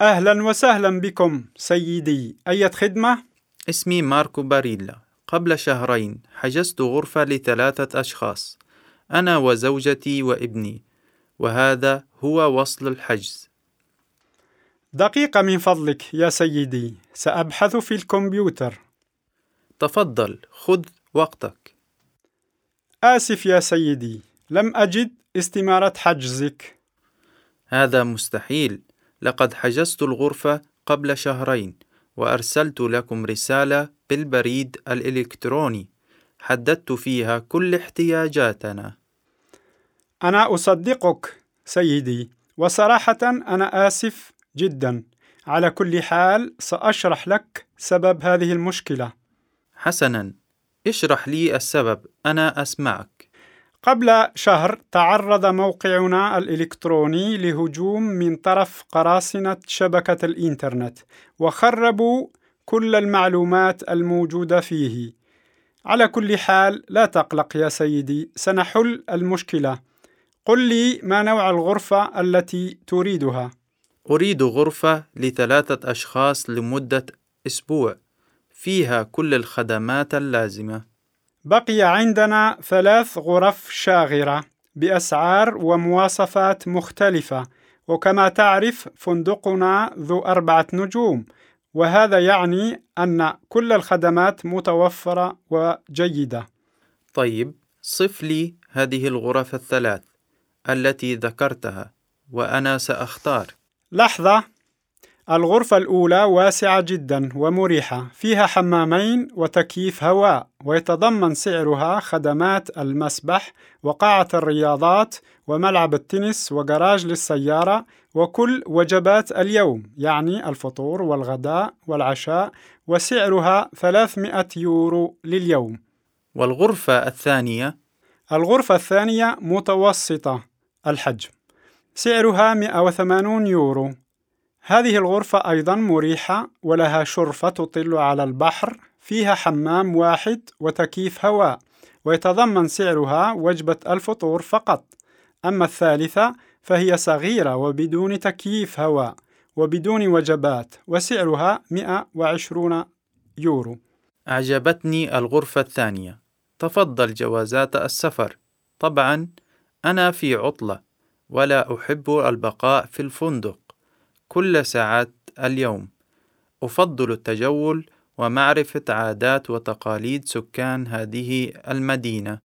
أهلا وسهلا بكم سيدي، أية خدمة؟ اسمي ماركو باريلا. قبل شهرين حجزت غرفة ل3 أشخاص، أنا وزوجتي وابني، وهذا هو وصل الحجز. دقيقة من فضلك يا سيدي، سأبحث في الكمبيوتر. تفضل، خذ وقتك. آسف يا سيدي، لم أجد استمارة حجزك. هذا مستحيل، لقد حجزت الغرفة قبل شهرين وأرسلت لكم رسالة بالبريد الإلكتروني حددت فيها كل احتياجاتنا. أنا أصدقك سيدي، وصراحة أنا آسف جدا. على كل حال سأشرح لك سبب هذه المشكلة. حسناً، اشرح لي السبب، أنا أسمعك. قبل شهر تعرض موقعنا الإلكتروني لهجوم من طرف قراصنة شبكة الإنترنت، وخربوا كل المعلومات الموجودة فيه. على كل حال لا تقلق يا سيدي، سنحل المشكلة. قل لي ما نوع الغرفة التي تريدها؟ أريد غرفة ل3 أشخاص لمدة أسبوع، فيها كل الخدمات اللازمة. بقي عندنا 3 غرف شاغرة بأسعار ومواصفات مختلفة، وكما تعرف فندقنا ذو 4 نجوم، وهذا يعني أن كل الخدمات متوفرة وجيدة. طيب، صف لي هذه الغرف ال3 التي ذكرتها وأنا سأختار. لحظة، الغرفة الأولى واسعة جدا ومريحة، فيها حمامين وتكييف هواء، ويتضمن سعرها خدمات المسبح وقاعة الرياضات وملعب التنس وجراج للسيارة وكل وجبات اليوم، يعني الفطور والغداء والعشاء، وسعرها 300 يورو لليوم. والغرفة الثانية؟ الغرفة الثانية متوسطة الحجم، سعرها 180 يورو. هذه الغرفة أيضا مريحة ولها شرفة تطل على البحر، فيها حمام واحد وتكييف هواء، ويتضمن سعرها وجبة الفطور فقط. أما الثالثة فهي صغيرة وبدون تكييف هواء وبدون وجبات، وسعرها 120 يورو. أعجبتني الغرفة الثانية. تفضل جوازات السفر. طبعا أنا في عطلة ولا أحب البقاء في الفندق كل ساعات اليوم. أفضل التجول ومعرفة عادات وتقاليد سكان هذه المدينة.